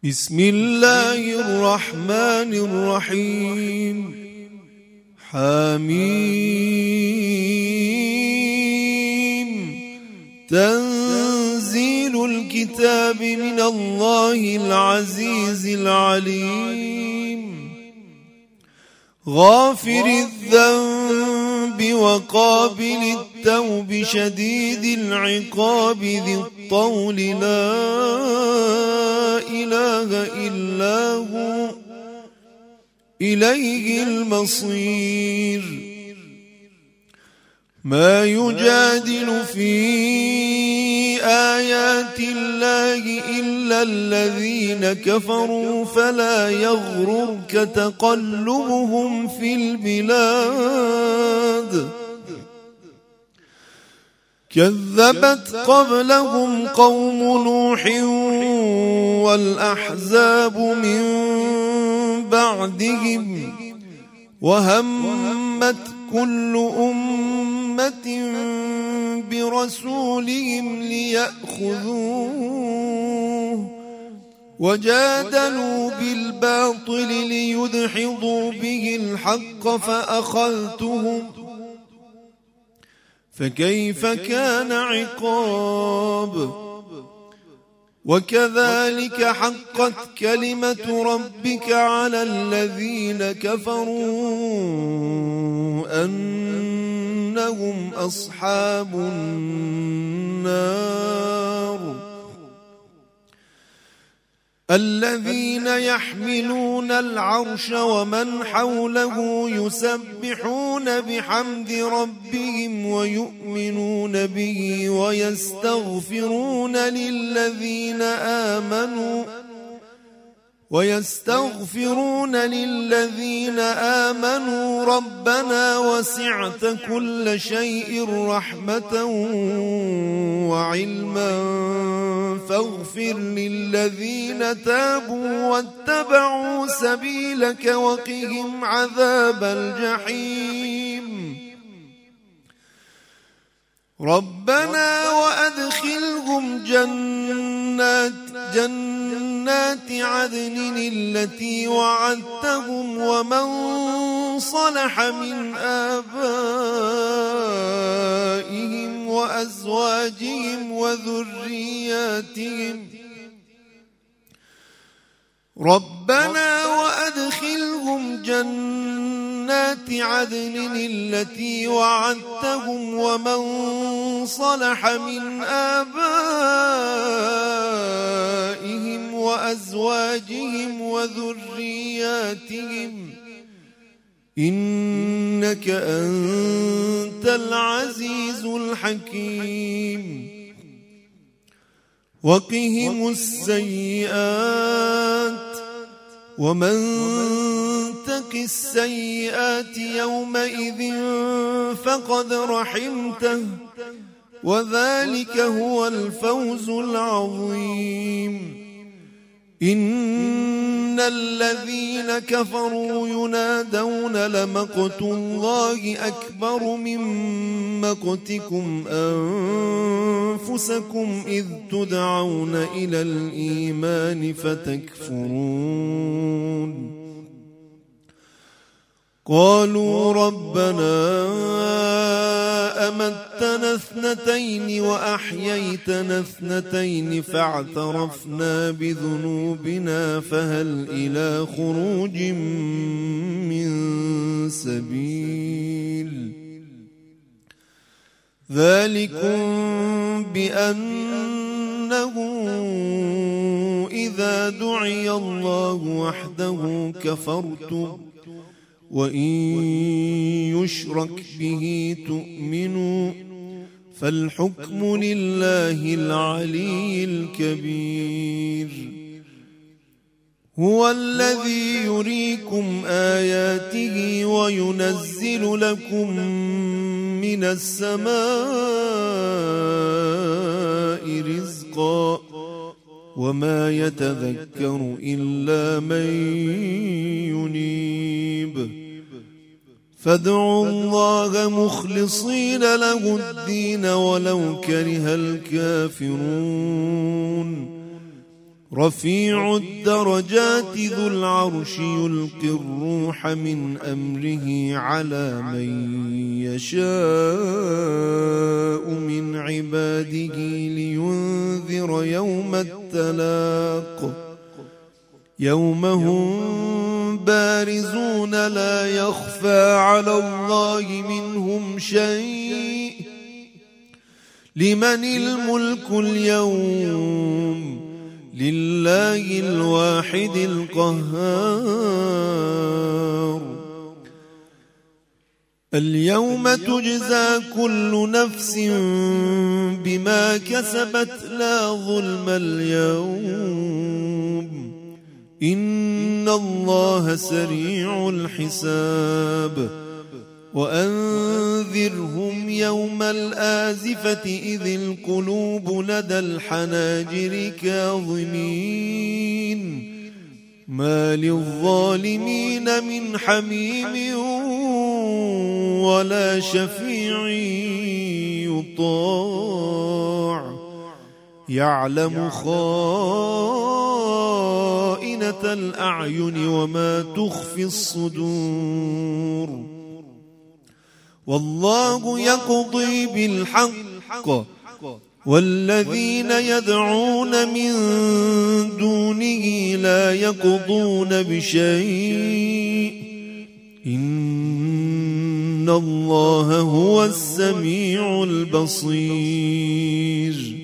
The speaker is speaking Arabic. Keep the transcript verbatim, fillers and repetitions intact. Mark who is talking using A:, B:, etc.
A: بسم الله الرحمن الرحيم. حميم. تنزيل الكتاب من الله العزيز العليم. غافر الذنب وقابل التوب شديد العقاب ذي الطول لا إله إلا هو إليه المصير. ما يجادل في آيات الله إلا الذين كفروا فلا يغررك تقلبهم في البلاد. كذبت قبلهم قوم نوح والأحزاب من بعدهم وهمت كل أمة برسولهم ليأخذوه وجادلوا بالباطل ليدحضوا به الحق فأخذتهم فكيف كان عقاب. وكذلك حقت كلمة ربك على الذين كفروا أنهم أصحاب النار. الذين يحملون العرش ومن حوله يسبحون بحمد ربهم ويؤمنون به ويستغفرون للذين آمنوا ويستغفرون للذين آمنوا ربنا وسعت كل شيء رحمة وعلما فاغفر للذين تابوا واتبعوا سبيلك وقهم عذاب الجحيم. ربنا وأدخلهم جنات جنات عدن التي وعدتهم ومن صلح من آبائهم وأزواجهم وذرياتهم. ربنا وأدخلهم جنات عدن التي وعدتهم ومن صلح من آبائهم وأزواجهم وذرياتهم إنك أنت العزيز الحكيم. وقهم السيئات ومن تق السيئات يومئذ فقد رحمته وذلك هو الفوز العظيم. إن الذين كفروا ينادون لمقت الله أكبر من مقتكم أنفسكم إذ تدعون إلى الإيمان فتكفرون. قالوا ربنا أمتنا اثنتين وأحييتنا اثنتين فاعترفنا بذنوبنا فهل إلى خروج من سبيل. ذلكم بأنه إذا دعي الله وحده كفرتم وإن يشرك به تؤمنوا فالحكم لله العلي الكبير. هو الذي يريكم آياته وينزل لكم من السماء رزقا وما يتذكر إلا من ينيب. فادعوا الله مخلصين له الدين ولو كره الكافرون. رفيع الدرجات ذو العرش يلقي الروح من أمره على من يشاء من عباده لينذر يوم التلاق يوم هم بارزون لا يخفى على الله منهم شيء لمن الملك اليوم لله الواحد القهار اليوم تجزى كل نفس بما كسبت لا ظلم اليوم إن الله سريع الحساب وأنذرهم يوم الآزفة إذ القلوب لدى الحناجر كاظمين ما للظالمين من حميم ولا شفيع يطاع يعلم خائنة الأعين وما تخفي الصدور والله يقضي بالحق والذين يدعون من دونه لا يقضون بشيء إن الله هو السميع البصير